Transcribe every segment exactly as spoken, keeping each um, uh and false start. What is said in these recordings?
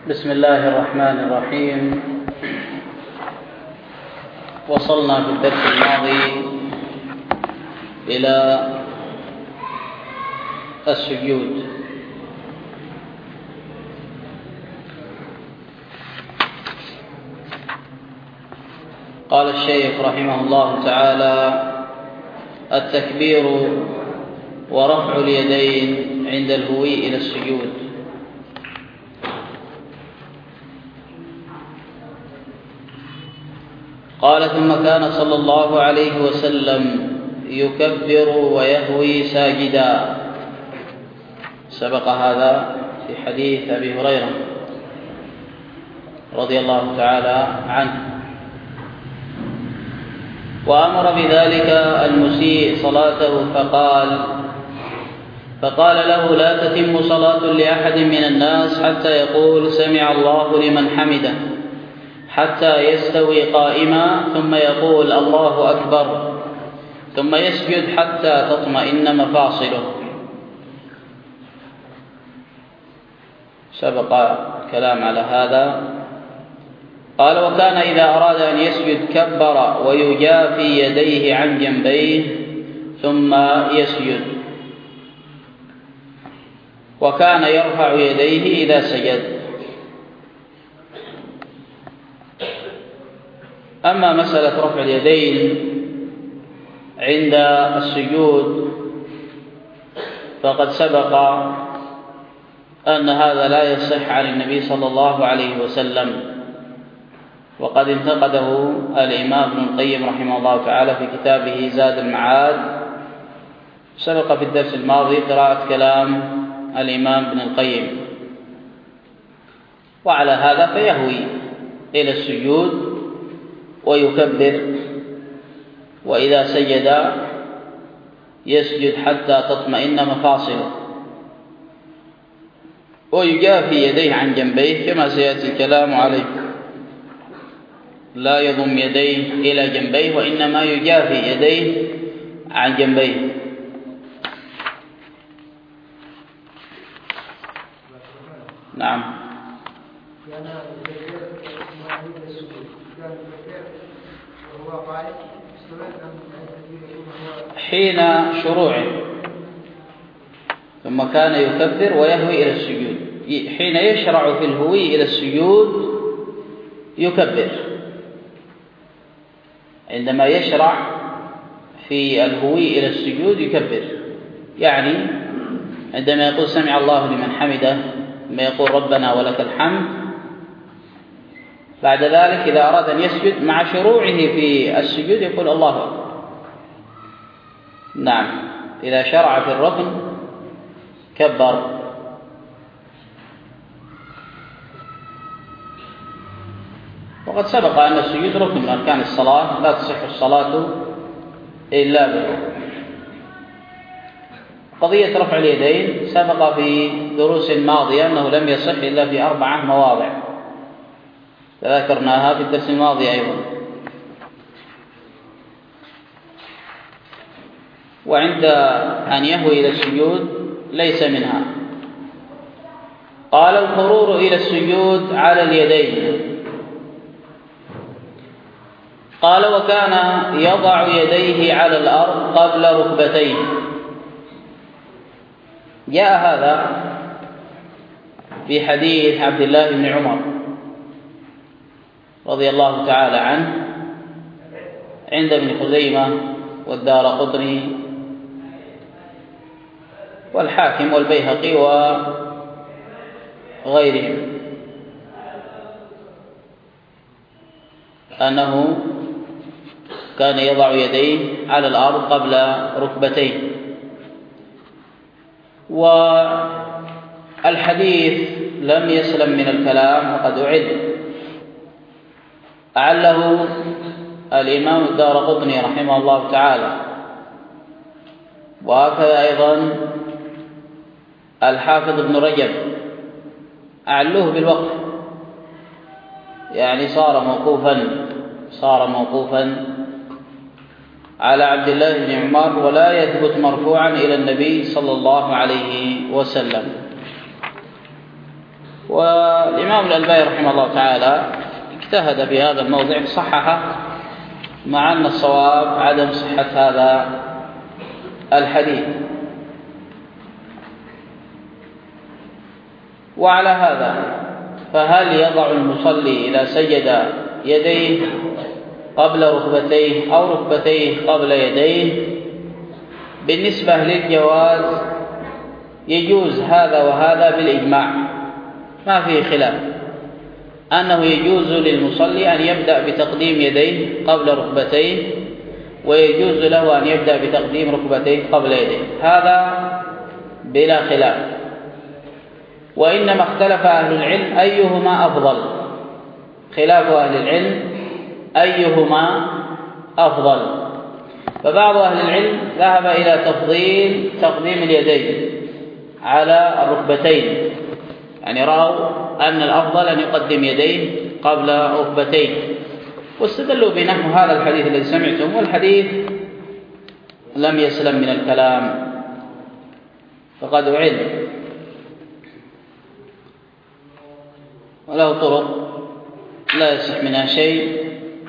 بسم الله الرحمن الرحيم. وصلنا في الدرس الماضي إلى السجود. قال الشيخ رحمه الله تعالى: التكبير ورفع اليدين عند الهوي إلى السجود. قال: ثم كان صلى الله عليه وسلم يكبر ويهوي ساجدا. سبق هذا في حديث أبي هريرة رضي الله تعالى عنه، وأمر بذلك المسيء صلاته فقال فقال له: لا تتم صلاة لأحد من الناس حتى يقول سمع الله لمن حمده، حتى يستوي قائما ثم يقول الله أكبر، ثم يسجد حتى تطمئن مفاصله. سبق كلام على هذا. قال: وكان إذا أراد أن يسجد كبر ويجافي يديه عن جنبيه ثم يسجد، وكان يرفع يديه إذا سجد. أما مسألة رفع اليدين عند السجود فقد سبق أن هذا لا يصح عن النبي صلى الله عليه وسلم، وقد انتقده الإمام ابن القيم رحمه الله تعالى في كتابه زاد المعاد. سبق في الدرس الماضي قراءة كلام الإمام ابن القيم. وعلى هذا فيهوي إلى السجود ويكبر، وإذا سجد يسجد حتى تطمئن مفاصله، ويجافي يديه عن جنبيه كما سيأتي الكلام عليه. لا يضم يديه إلى جنبيه، وإنما يجافي يديه عن جنبيه. نعم. حين شروعه، ثم كان يكبر ويهوي إلى السجود. حين يشرع في الهوي إلى السجود يكبر. عندما يشرع في الهوي إلى السجود يكبر، يعني عندما يقول سمع الله لمن حمده، ثم يقول ربنا ولك الحمد. بعد ذلك إذا أراد أن يسجد مع شروعه في السجود يقول الله أكبر. نعم، إذا شرع في الركن كبر. وقد سبق أن السجود ركن من أركان الصلاة، لا تصح الصلاة إلا به. قضية رفع اليدين سبق في دروس ماضية أنه لم يصح إلا في أربعة مواضع، ذكرناها في الدرس الماضي أيضا. وعند أن يهوي إلى السجود ليس منها. قال: الخرور إلى السجود على اليدين. قال: وكان يضع يديه على الأرض قبل ركبتيه. جاء هذا في حديث عبد الله بن عمر رضي الله تعالى عنه عند ابن خزيمة والدارقطني والحاكم والبيهقي وغيرهم، أنه كان يضع يديه على الأرض قبل ركبتيه. والحديث لم يسلم من الكلام وقد أعد. أعله الإمام الدارقطني رحمه الله تعالى، وهكذا أيضا الحافظ ابن رجب أعلوه بالوقف، يعني صار موقوفا صار موقوفا على عبد الله بن عمر، ولا يثبت مرفوعا إلى النبي صلى الله عليه وسلم. والإمام الألباني رحمه الله تعالى اجتهد في هذا الموضع فصححه، مع أن الصواب عدم صحة هذا الحديث. وعلى هذا فهل يضع المصلي إذا سجد يديه قبل ركبتيه أو ركبتيه قبل يديه؟ بالنسبة للجواز يجوز هذا وهذا بالإجماع، ما فيه خلاف أنه يجوز للمصلي أن يبدأ بتقديم يديه قبل ركبتيه، ويجوز له أن يبدأ بتقديم ركبتيه قبل يديه، هذا بلا خلاف. وإنما اختلف أهل العلم أيهما أفضل، خلاف أهل العلم أيهما أفضل. فبعض أهل العلم ذهب إلى تفضيل تقديم اليدين على الركبتين، يعني رأوا أن الأفضل أن يقدم يديه قبل ركبتيه، واستدلوا بنحو هذا الحديث الذي سمعتم، والحديث لم يسلم من الكلام فقد أعد، وله طرق لا يصح منها شيء.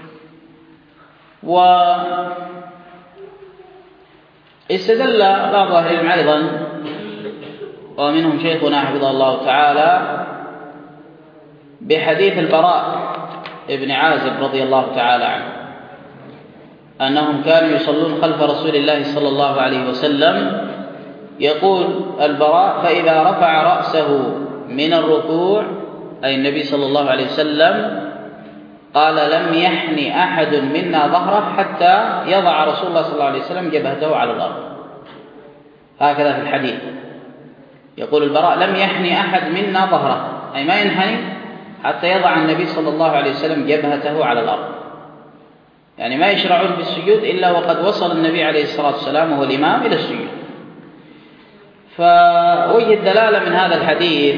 واستدل بعض أهل العلم أيضا، ومنهم شيخنا حفظه الله تعالى، بحديث البراء ابن عازب رضي الله تعالى عنه أنهم كانوا يصلون خلف رسول الله صلى الله عليه وسلم. يقول البراء: فإذا رفع رأسه من الركوع، أي النبي صلى الله عليه وسلم، قال: لم يحن أحد منا ظهره حتى يضع رسول الله صلى الله عليه وسلم جبهته على الأرض. هكذا في الحديث يقول البراء: لم يحن أحد منا ظهره، أي ما ينحني حتى يضع النبي صلى الله عليه وسلم جبهته على الأرض، يعني ما يشرعون بالسجود إلا وقد وصل النبي عليه الصلاة والسلام وهو الإمام إلى السجود. فوجد دلالة من هذا الحديث،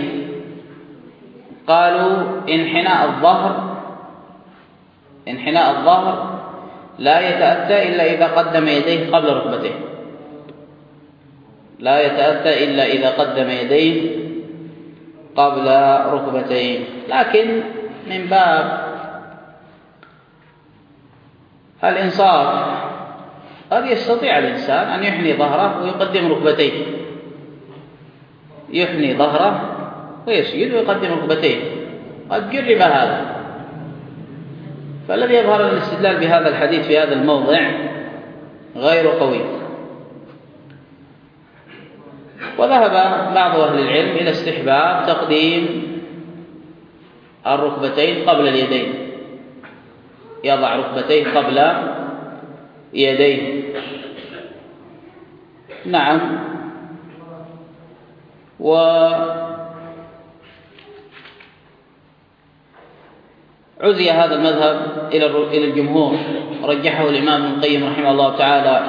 قالوا انحناء الظهر انحناء الظهر لا يتأتى إلا إذا قدم يديه قبل ركبتيه، لا يتأتى إلا إذا قدم يديه قبل ركبتيه. لكن من باب الإنصاف قد يستطيع الإنسان أن يحني ظهره ويقدم ركبتيه، يحني ظهره ويسجد ويقدم ركبتيه، قد جرب هذا. فالذي يظهر الاستدلال بهذا الحديث في هذا الموضع غير قوي. وذهب بعض أهل العلم إلى استحباب تقديم الركبتين قبل اليدين، يضع ركبتيه قبل يديه. نعم. وعزي هذا المذهب إلى الجمهور، رجحه الإمام ابن القيم رحمه الله تعالى،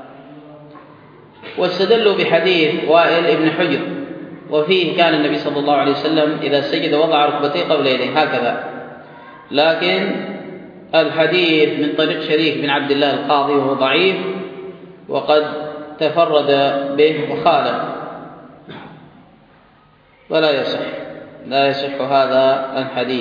واستدلوا بحديث وائل بن حجر، وفيه كان النبي صلى الله عليه وسلم إذا سجد وضع ركبتيه قبل يديه هكذا. لكن الحديث من طريق شريك بن عبد الله القاضي وهو ضعيف، وقد تفرد به وخالف، ولا يصح لا يصح هذا الحديث،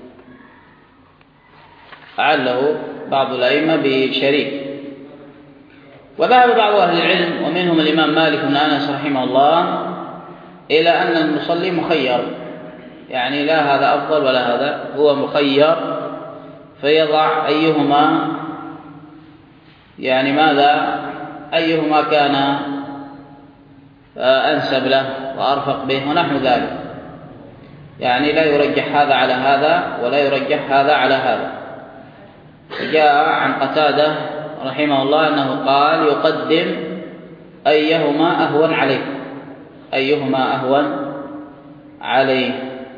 أعله بعض الأئمة بشريك. وذهب بعض أهل العلم ومنهم الإمام مالك بن أنس رحمه الله إلى أن المصلي مخير، يعني لا هذا أفضل ولا هذا، هو مخير، فيضع أيهما يعني ماذا أيهما كان أنسب له وأرفق به ونحو ذلك، يعني لا يرجح هذا على هذا ولا يرجح هذا على هذا. جاء عن قتادة رحمه الله أنه قال: يقدم أيهما أهون عليه، أيهما أهون عليه.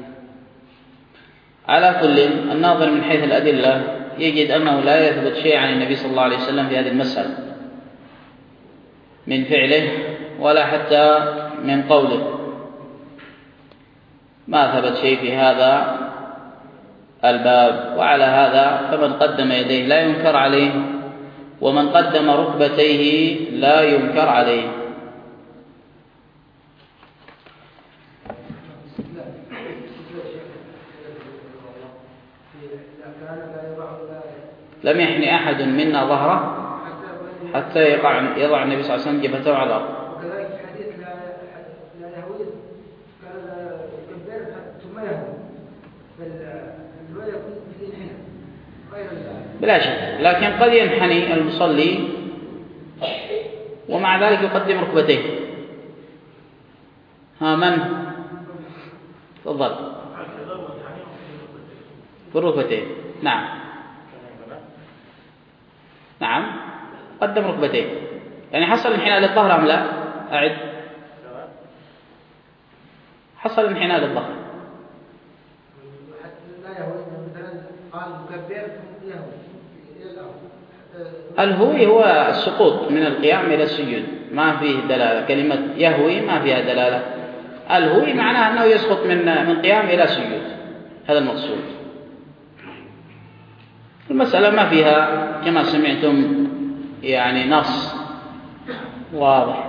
على كل، الناظر من حيث الأدلة يجد أنه لا يثبت شيء عن النبي صلى الله عليه وسلم في هذه المسألة من فعله ولا حتى من قوله، ما ثبت شيء في هذا الباب. وعلى هذا فمن قدم يديه لا ينكر عليه، ومن قدم ركبتيه لا ينكر عليه. لم يحني أحد منا ظهره حتى يقع يضع النبي صلى الله عليه وسلم جبهته على الأرض. وكذلك حديث لا لا يهوي قال كبر ثم يهوي فالرواية يكون في الانحناء غير بلا شك، لكن قد ينحني المصلي ومع ذلك يقدم ركبتيه. ها من؟ تفضل. في الركبتين. نعم نعم قدم ركبتيه، يعني حصل انحناء للظهر أم لا؟ أعد. حصل انحناء للظهر. لا يهوي مثلا قال مكبر يهوي. الهوي هو السقوط من القيام إلى السجود، ما فيه دلالة. كلمة يهوي ما فيها دلالة. الهوي معناه أنه يسقط من من قيام إلى سجود، هذا المقصود. المسألة ما فيها كما سمعتم يعني نص واضح.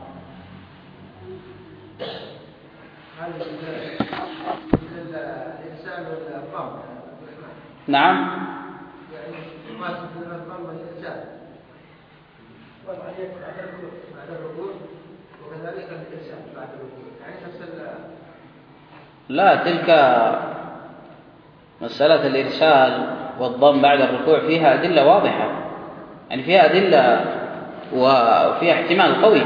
نعم لا، تلك مسألة الإرسال والضم بعد الركوع فيها أدلة واضحة، يعني فيها أدلة وفيها احتمال قوي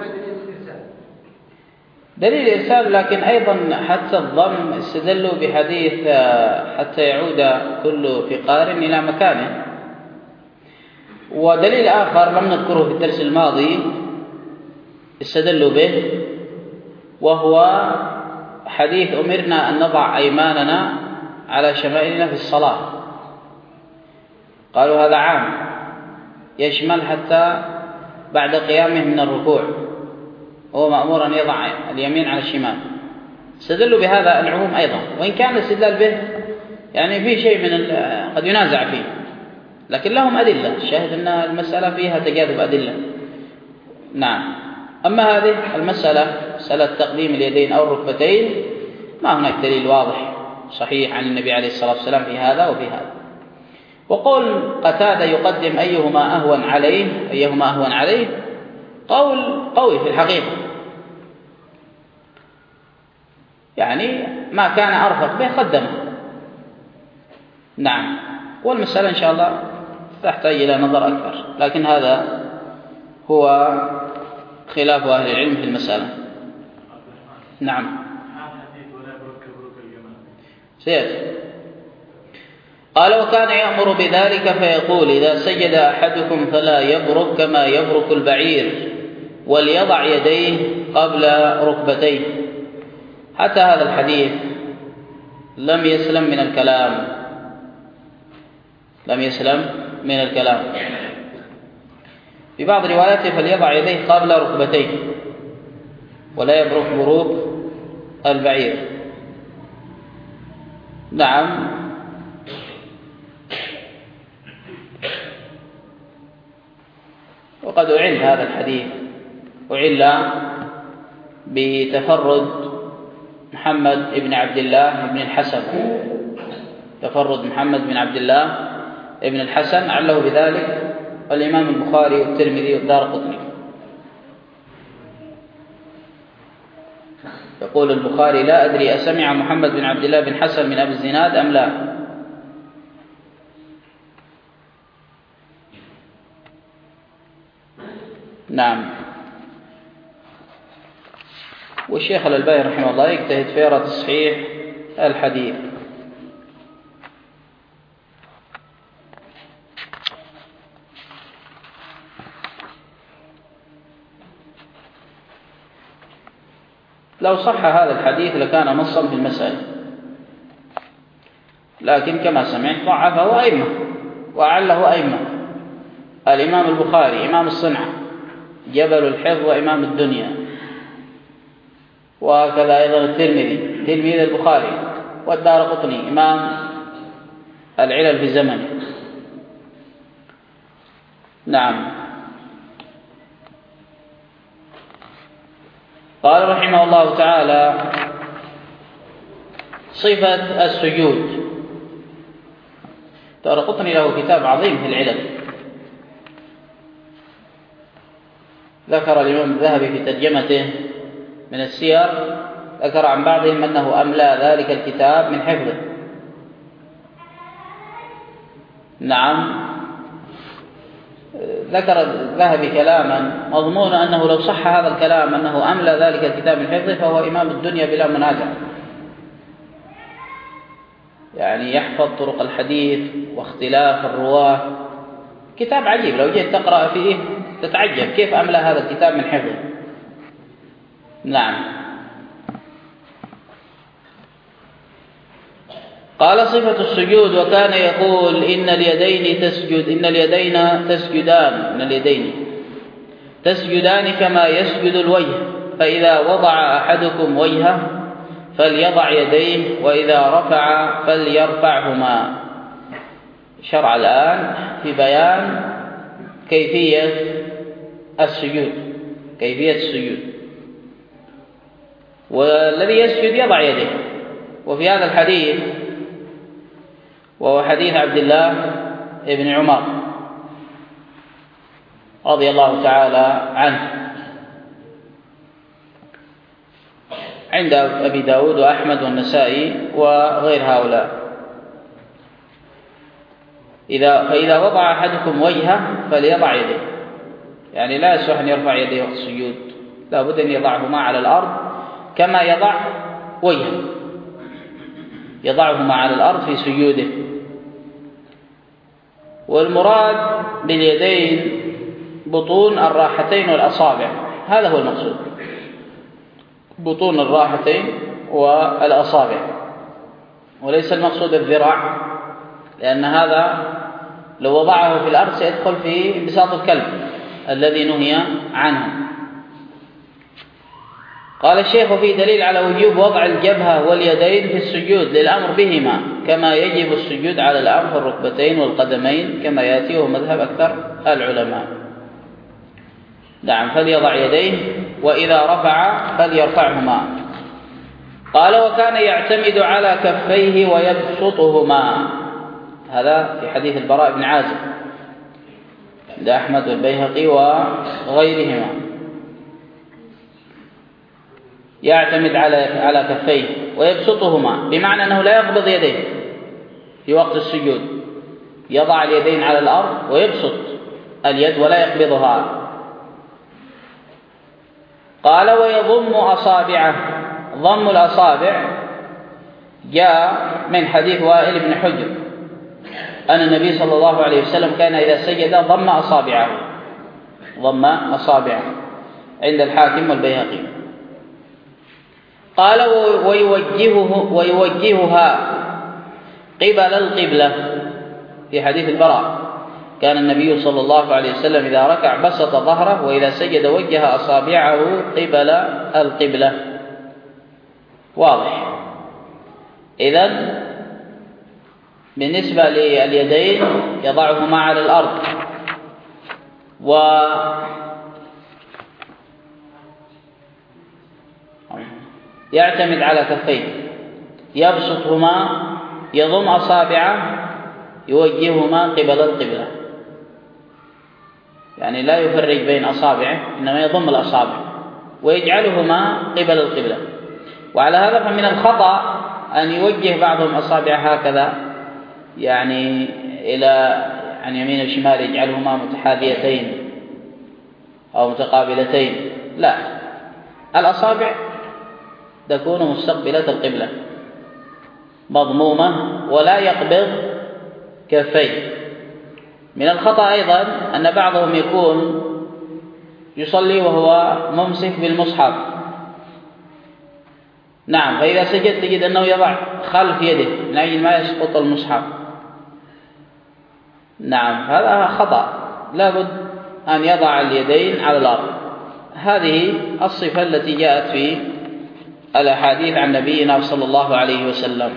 دليل الإرسال. لكن أيضا حتى الضم استدلوا بحديث حتى يعود كل فقار إلى مكانه. ودليل آخر لم نذكره في الدرس الماضي استدلوا به، وهو حديث أمرنا أن نضع أيماننا على شمائلنا في الصلاة. قالوا هذا عام يشمل حتى بعد قيامه من الركوع، هو مأمور أن يضع اليمين على الشمال. استدلوا بهذا العموم أيضا، وإن كان الاستدلال به يعني في شيء من قد ينازع فيه، لكن لهم أدلة. الشاهد أن المسألة فيها تجاذب أدلة. نعم. أما هذه المسألة، مسألة تقديم اليدين أو الركبتين، ما هناك دليل واضح صحيح عن النبي عليه الصلاة والسلام في هذا وفي هذا. وقول قتادة يقدم أيهما أهون عليه أيهما أهون عليه قول قوي في الحقيقة، يعني ما كان أرفق به قدمه. نعم. والمسألة إن شاء الله تحتاج إلى نظر أكثر، لكن هذا هو خلاف أهل العلم في المسألة. نعم. سيأتي. قال وكان يأمر بذلك فيقول إذا سجد أحدكم فلا يبرك كما يبرك البعير، وليضع يديه قبل ركبتيه. حتى هذا الحديث لم يسلم من الكلام لم يسلم من الكلام في بعض رواياته فليضع يديه قبل ركبتيه ولا يبرك بروك البعير. نعم. وقد أعل هذا الحديث أعل بتفرد محمد بن عبد الله بن الحسن تفرد محمد بن عبد الله بن الحسن عله بذلك الإمام البخاري والترمذي والدارقطني. يقول البخاري لا أدري أسمع محمد بن عبد الله بن حسن من أبي الزناد أم لا. نعم. والشيخ الألباني رحمه الله يجتهد في تصحيح الحديث. لو صح هذا الحديث لكان نصا في المسألة، لكن كما سمعت ضعفه أئمة وأعله أئمة. الإمام البخاري إمام الصنعة جبل الحفظ وإمام الدنيا، وكذا أيضا الترمذي تلميذ البخاري، والدارقطني إمام العلل في زمنه. نعم. قال رحمه الله تعالى صفة السجود. الدارقطني له كتاب عظيم في العلل، ذكر الإمام الذهبي في ترجمته من السير، ذكر عن بعضهم أنه أملى ذلك الكتاب من حفظه. نعم، ذكر الذهبي كلاما مضمون أنه لو صح هذا الكلام أنه أملى ذلك الكتاب من حفظه فهو إمام الدنيا بلا منازع، يعني يحفظ طرق الحديث واختلاف الرواة، كتاب عجيب لو جيت تقرأ فيه تتعجب كيف أملى هذا الكتاب من حفظه. نعم. قال صفة السجود: وكان يقول إن اليدين تسجد إن اليدين تسجدان إن اليدين تسجدان كما يسجد الوجه، فإذا وضع أحدكم وجهه فليضع يديه، وإذا رفع فليرفعهما. شرع الآن في بيان كيفية السجود كيفية السجود والذي يسجد يضع يديه. وفي هذا الحديث، وهو حديث عبد الله بن عمر رضي الله تعالى عنه عند أبي داود وأحمد والنسائي وغير هؤلاء: إذا فإذا وضع أحدكم وجهه فليضع يديه، يعني لا يصح أن يرفع يديه وقت السجود، لا بد أن يضعهما على الأرض كما يضع وجهه، يضعهما على الأرض في سجوده. والمراد باليدين بطون الراحتين والأصابع، هذا هو المقصود، بطون الراحتين والأصابع، وليس المقصود الذراع، لأن هذا لو وضعه في الأرض سيدخل في انبساط الكلب الذي نهي عنه. قال الشيخ: في دليل على وجوب وضع الجبهة واليدين في السجود للأمر بهما، كما يجب السجود على الأنف والركبتين والقدمين، كما يأتي وهو مذهب أكثر العلماء. نعم، فليضع يديه، وإذا رفع فليرفعهما. قال: وكان يعتمد على كفيه ويبسطهما، هذا في حديث البراء بن عازب عند أحمد والبيهقي وغيرهما. يعتمد على على كفيه ويبسطهما، بمعنى أنه لا يقبض يديه في وقت السجود، يضع اليدين على الأرض ويبسط اليد ولا يقبضها. قال: ويضم أصابعه. ضم الأصابع جاء من حديث وائل بن حجر أن النبي صلى الله عليه وسلم كان إذا سجد ضم أصابعه ضم أصابعه عند الحاكم والبيهقي. قال: ويوجهه ويوجهها قبل القبلة، في حديث البراء كان النبي صلى الله عليه وسلم إذا ركع بسط ظهره، وإذا سجد وجه أصابعه قبل القبلة. واضح. إذن بالنسبة لليدين يضعهما على الأرض، ويعتمد على كفيه، يبسطهما، يضم أصابعه، يوجههما قبل القبلة، يعني لا يفرق بين أصابعه، إنما يضم الأصابع ويجعلهما قبل القبلة. وعلى هذا فمن الخطأ أن يوجه بعضهم أصابع هكذا، يعني إلى عن يمين وشمال، يجعلهما متحاذيتين أو متقابلتين، لا، الأصابع تكون مستقبلة القبلة مضمومة ولا يقبض كفيه. من الخطأ أيضا أن بعضهم يكون يصلي وهو ممسك بالمصحف، نعم، فإذا سجد تجد أنه يضع خلف يده من أجل ما يسقط المصحف، نعم، هذا خطأ، لا بد أن يضع اليدين على الأرض. هذه الصفة التي جاءت في الأحاديث عن نبينا صلى الله عليه وسلم.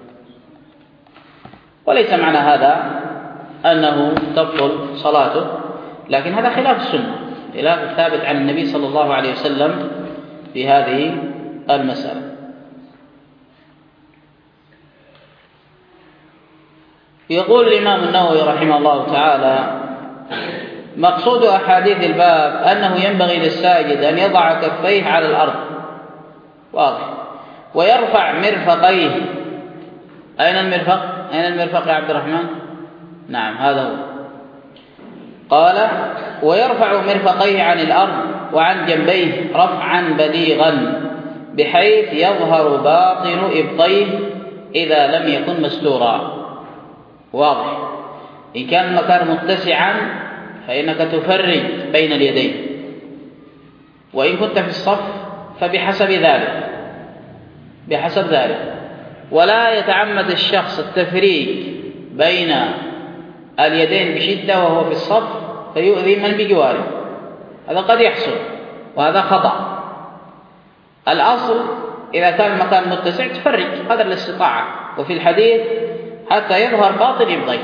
وليس معنى هذا أنه تبطل صلاته، لكن هذا خلاف السنة، خلاف الثابت عن النبي صلى الله عليه وسلم في هذه المسألة. يقول الإمام النووي رحمه الله تعالى: مقصود أحاديث الباب أنه ينبغي للساجد أن يضع كفيه على الأرض، واضح، ويرفع مرفقيه. أين المرفق؟ أين المرفق يا عبد الرحمن؟ نعم، هذا هو. قال: ويرفع مرفقيه عن الأرض وعن جنبيه رفعا بليغا بحيث يظهر باطن إبطيه إذا لم يكن مستورا، واضح. إن كان المكان متسعا فإنك تفرج بين اليدين، وإن كنت في الصف فبحسب ذلك بحسب ذلك ولا يتعمد الشخص التفريج بين اليدين بشدة وهو في الصف فيؤذي من بجواره، هذا قد يحصل وهذا خطأ. الأصل إذا كان المكان متسع تفرج قدر الاستطاعة، وفي الحديث حتى يظهر باطن إبطيه.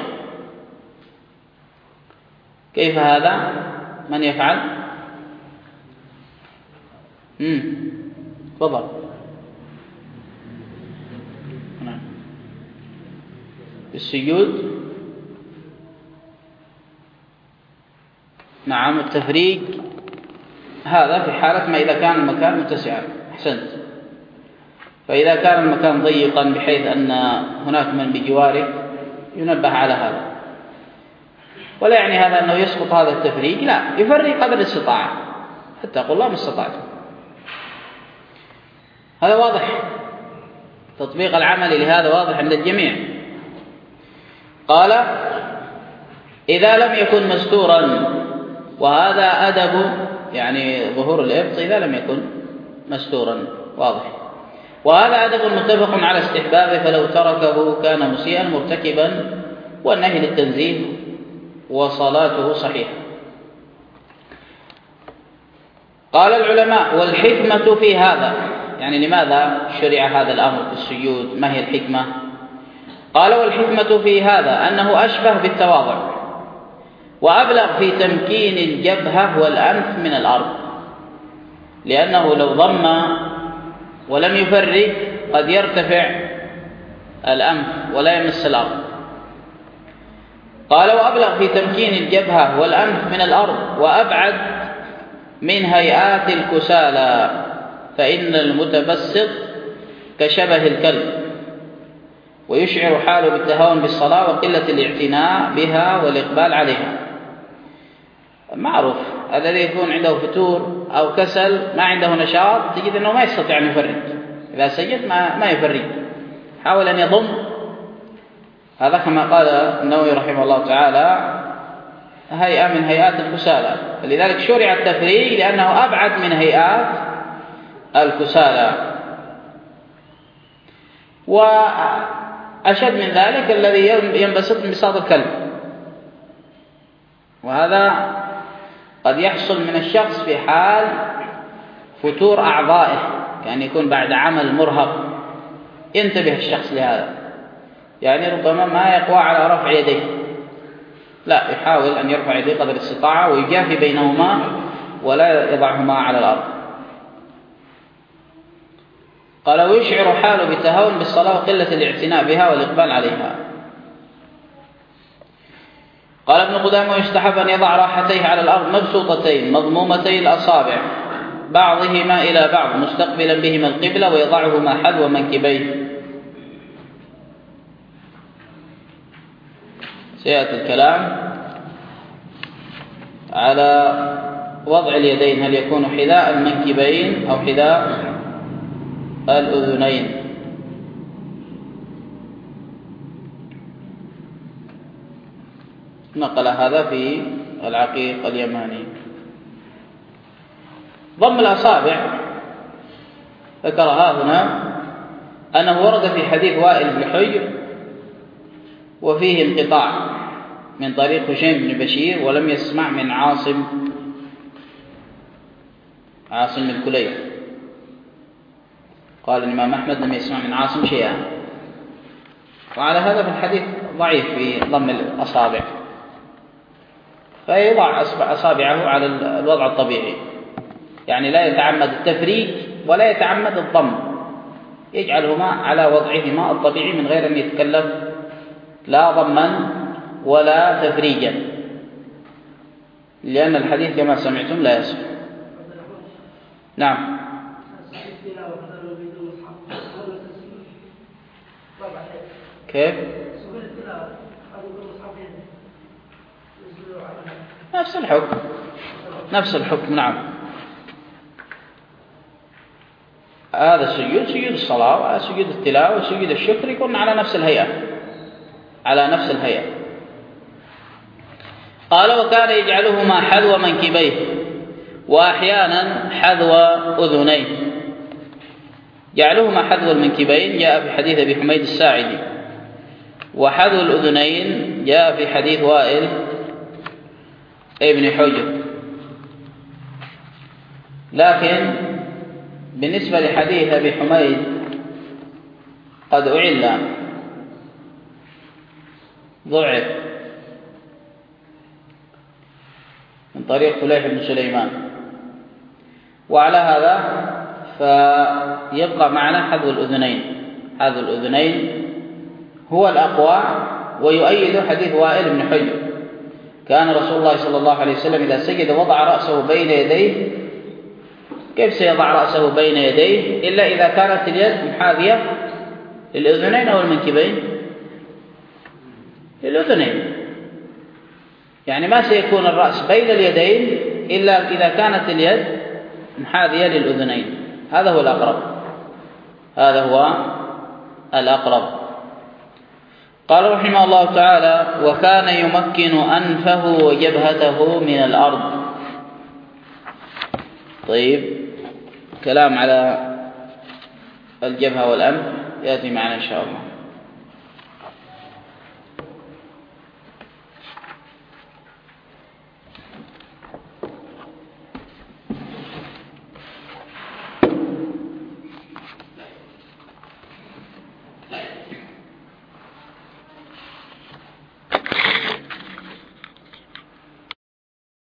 كيف هذا؟ من يفعل؟ امم تفضل. نعم. السجود، نعم، التفريج هذا في حالة ما إذا كان المكان متسعا. أحسنت. فإذا كان المكان ضيقا بحيث أن هناك من بجواره ينبه على هذا، ولا يعني هذا أنه يسقط هذا التفريج، لا، يفرج قدر الاستطاعة حتى يقول الله ما استطعت. هذا واضح، تطبيق العمل لهذا واضح عند الجميع. قال: إذا لم يكن مستورا، وهذا أدب يعني ظهور الإبط إذا لم يكن مستورا، واضح. وهذا أدب متفق على استحبابه، فلو تركه كان مسيئا مرتكبا، والنهي للتنزيه وصلاته صحيحة. قال العلماء: والحكمة في هذا، يعني لماذا شرع هذا الأمر في السجود؟ ما هي الحكمة؟ قال: والحكمة في هذا أنه أشبه بالتواضع وأبلغ في تمكين الجبهة والأنف من الأرض، لأنه لو ضم ولم يفرج قد يرتفع الأنف ولا يمس الأرض. قال: وأبلغ في تمكين الجبهة والأنف من الأرض وأبعد من هيئات الكسالى، فإن المتبسط كشبه الكلب، ويشعر حاله بالتهاون بالصلاة وقلة الاعتناء بها والإقبال عليها. معروف الذي يكون عنده فتور أو كسل، ما عنده نشاط، تجد أنه ما يستطيع أن يفرج. إذا سجد ما, ما يفرج، حاول أن يضم. هذا كما قال النووي رحمه الله تعالى هيئة من هيئات الكسالى، فلذلك شرع التفريج لأنه أبعد من هيئات الكسالى. وأشد من ذلك الذي ينبسط انبساط الكلب، وهذا قد يحصل من الشخص في حال فتور أعضائه، يعني يكون بعد عمل مرهق. ينتبه الشخص لهذا، يعني ربما ما يقوى على رفع يديه، لا، يحاول أن يرفع يديه قدر الاستطاعة ويجافي بينهما ولا يضعهما على الأرض. قال: ويشعر حاله بالتهاون بالصلاة وقلة الاعتناء بها والإقبال عليها. قال ابن قدامة: يستحب أن يضع راحتيه على الأرض مبسوطتين مضمومتي الأصابع بعضهما إلى بعض مستقبلا بهما القبلة، ويضعهما حذو منكبيه. سيأتي الكلام على وضع اليدين، هل يكون حذاء المنكبين أو حذاء الأذنين. نقل هذا في العقيق اليماني. ضم الأصابع ذكرها هنا أنه ورد في حديث وائل بن حجر وفيه انقطاع من طريق هشيم بن بشير، ولم يسمع من عاصم عاصم الكليل. قال الإمام أحمد لم يسمع من عاصم شيئا، وعلى هذا في الحديث ضعيف في ضم الأصابع، فيضع أصابعه على الوضع الطبيعي، يعني لا يتعمد التفريج ولا يتعمد الضم، يجعلهما على وضعهما الطبيعي من غير أن يتكلف لا ضما ولا تفريجا، لأن الحديث كما سمعتم لا يصح. نعم. كيف؟ نفس الحكم، نفس الحكم. نعم. هذا السجود سجود الصلاة وسجود التلاوة وسجود الشكر يكون على نفس الهيئة، على نفس الهيئة. قال: وكان يجعلهما حذو منكبيه وأحيانا حذو أذنيه. جعلهما حذو المنكبين جاء في حديث أبي حميد الساعدي، وحذو الأذنين جاء في حديث وائل ابن حجر. لكن بالنسبة لحديث أبي حميد قد أعل ضعف من طريق فليح بن سليمان، وعلى هذا فيبقى معنا حذو الأذنين. حذو الأذنين هو الأقوى، ويؤيد حديث وائل بن حجر: كان رسول الله صلى الله عليه وسلم إذا سجد وضع رأسه بين يديه. كيف سيضع رأسه بين يديه إلا إذا كانت اليد محاذية للأذنين أو المنكبين؟ للأذنين، يعني ما سيكون الرأس بين اليدين إلا إذا كانت اليد محاذية للأذنين. هذا هو الأقرب، هذا هو الأقرب. قال رحمه الله تعالى: وكان يمكن أنفه وجبهته من الأرض. طيب، كلام على الجبهة والأنف يأتي معنا إن شاء الله.